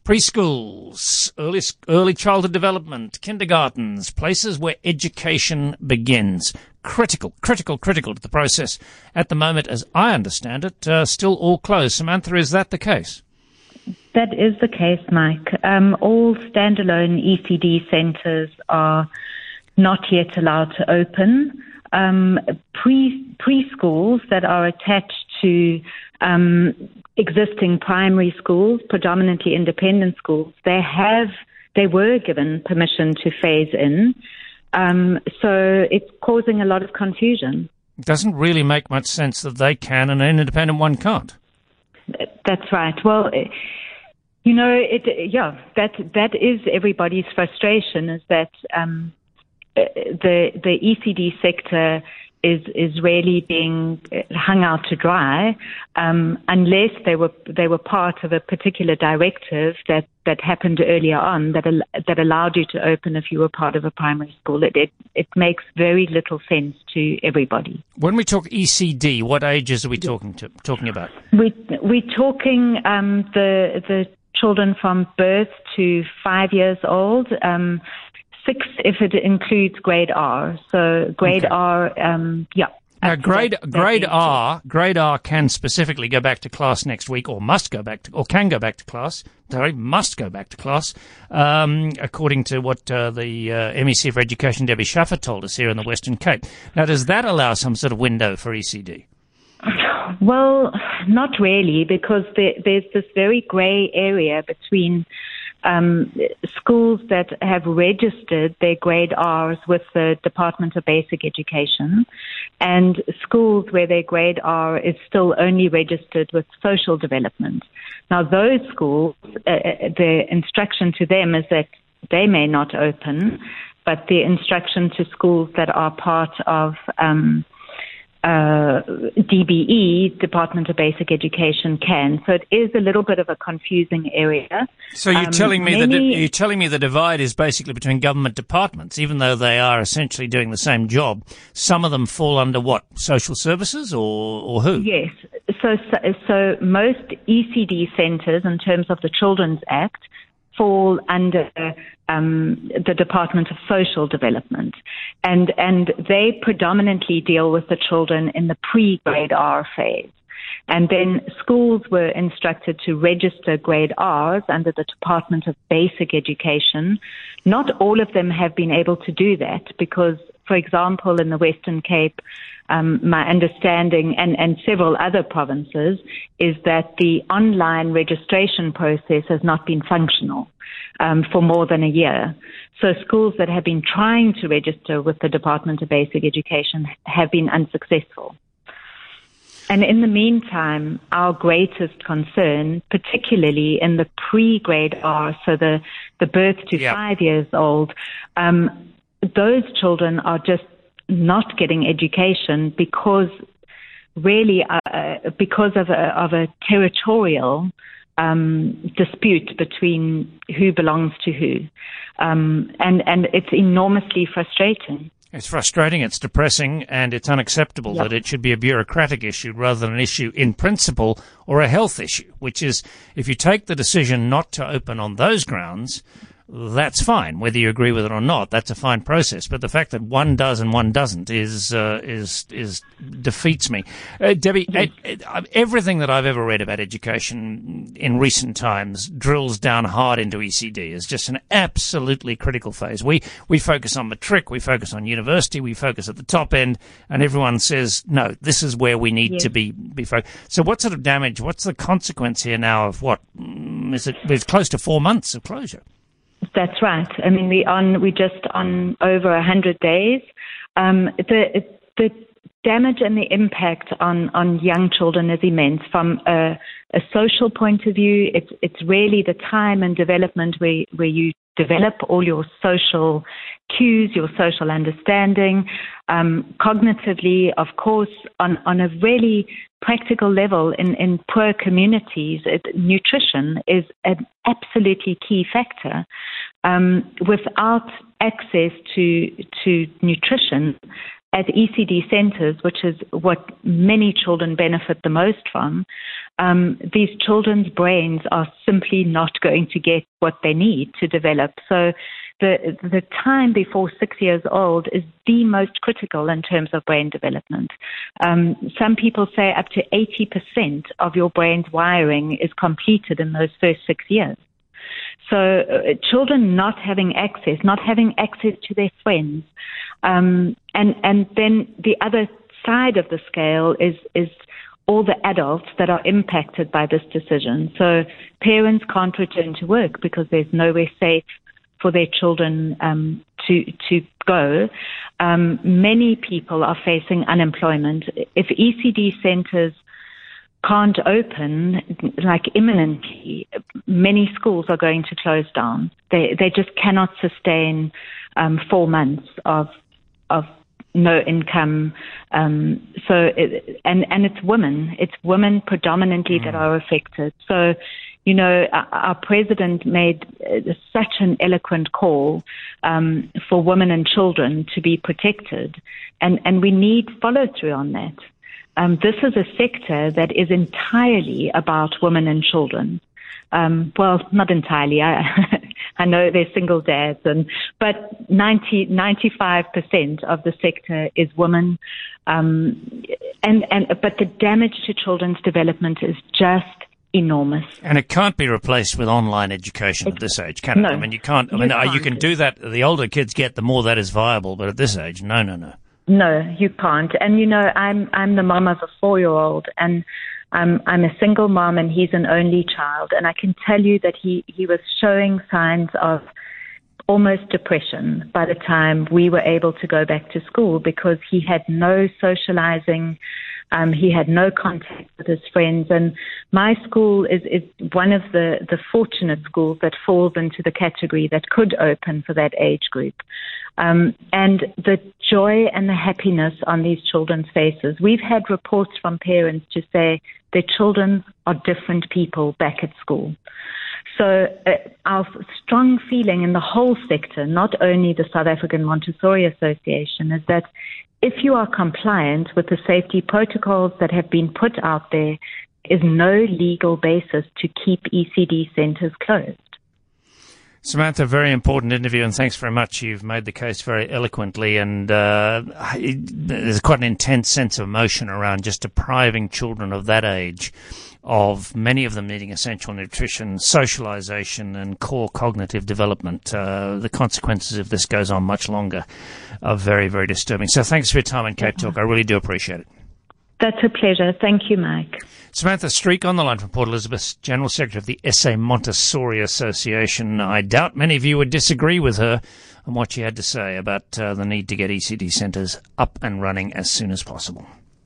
Preschools, early childhood development, kindergartens, places where education begins. Critical to the process. At the moment, as I understand it, still all closed. Samantha, is that the case? That is the case, Mike. All standalone ECD centres are not yet allowed to open. Preschools that are attached to existing primary schools, predominantly independent schools, they were given permission to phase in. So it's causing a lot of confusion. It doesn't really make much sense that they can and an independent one can't. That's right. Well, that is everybody's frustration, is that the ECD sector is really being hung out to dry, unless they were part of a particular directive that happened earlier on that allowed you to open if you were part of a primary school. It makes very little sense to everybody. When we talk ECD, what ages are we talking about? We're talking the children from birth to 5 years old. 6 if it includes grade R. So grade R, Now, grade R can specifically go back to class next week, or can go back to class. Sorry, must go back to class, according to what the MEC for Education, Debbie Schaffer, told us here in the Western Cape. Now, does that allow some sort of window for ECD? Well, not really, because there's this very grey area between schools that have registered their grade R's with the Department of Basic Education and schools where their grade R is still only registered with social development. Now, those schools, the instruction to them is that they may not open, but the instruction to schools that are part of DBE, Department of Basic Education, can. So it is a little bit of a confusing area. So you're telling me the divide is basically between government departments, even though they are essentially doing the same job. Some of them fall under what? Social services or who? Yes. So most ECD centres, in terms of the Children's Act, fall under the Department of Social Development. And they predominantly deal with the children in the pre-grade R phase. And then schools were instructed to register grade Rs under the Department of Basic Education. Not all of them have been able to do that because, for example, in the Western Cape, my understanding, and several other provinces, is that the online registration process has not been functional for more than a year. So schools that have been trying to register with the Department of Basic Education have been unsuccessful. And in the meantime, our greatest concern, particularly in the pre-grade R, so the birth to 5 years old, those children are just not getting education because of a territorial dispute between who belongs to who. And it's enormously frustrating. It's frustrating, it's depressing, and it's unacceptable that it should be a bureaucratic issue rather than an issue in principle or a health issue, which is if you take the decision not to open on those grounds, that's fine. Whether you agree with it or not, that's a fine process. But the fact that one does and one doesn't is defeats me. Debbie, everything that I've ever read about education in recent times drills down hard into ECD as just an absolutely critical phase. We focus on matric, we focus on university, we focus at the top end, and everyone says, no, this is where we need to be focused. So what sort of damage, what's the consequence here now of what? It's close to 4 months of closure. That's right. I mean, we're just on over 100 days. The damage and the impact on young children is immense. From a social point of view, it's really the time and development where you develop all your social cues, your social understanding, cognitively, of course, on a really practical level in poor communities. Nutrition is an absolutely key factor. Without access to nutrition, at ECD centers, which is what many children benefit the most from, these children's brains are simply not going to get what they need to develop. So the time before 6 years old is the most critical in terms of brain development. Some people say up to 80% of your brain's wiring is completed in those first 6 years. So children not having access to their friends, and then the other side of the scale is all the adults that are impacted by this decision. So parents can't return to work because there's nowhere safe for their children to go. Many people are facing unemployment. If ECD centers can't open, like imminently, many schools are going to close down. They just cannot sustain 4 months of no income. And it's women predominantly that are affected. So, you know, our president made such an eloquent call for women and children to be protected, and we need follow through on that. This is a sector that is entirely about women and children. Well, not entirely. I know they're single dads, but 95% of the sector is women. But the damage to children's development is just enormous. And it can't be replaced with online education at this age, can it? No, I mean, you can't. You can do that. The older kids get, the more that is viable. But at this age, no. No, you can't. And you know, I'm the mom of a 4-year-old, and I'm a single mom, and he's an only child. And I can tell you that he was showing signs of almost depression by the time we were able to go back to school, because he had no socializing. He had no contact with his friends. And my school is one of the fortunate schools that falls into the category that could open for that age group. And the joy and the happiness on these children's faces. We've had reports from parents to say their children are different people back at school. So our strong feeling in the whole sector, not only the South African Montessori Association, is that if you are compliant with the safety protocols that have been put out there, is no legal basis to keep ECD centers closed. Samantha, very important interview, and thanks very much. You've made the case very eloquently, and there's quite an intense sense of emotion around just depriving children of that age of many of them needing essential nutrition, socialization, and core cognitive development. The consequences, if this goes on much longer, are very, very disturbing. So thanks for your time on Cape Talk. I really do appreciate it. That's a pleasure. Thank you, Mike. Samantha Streak on the line from Port Elizabeth, General Secretary of the SA Montessori Association. I doubt many of you would disagree with her on what she had to say about the need to get ECD centres up and running as soon as possible.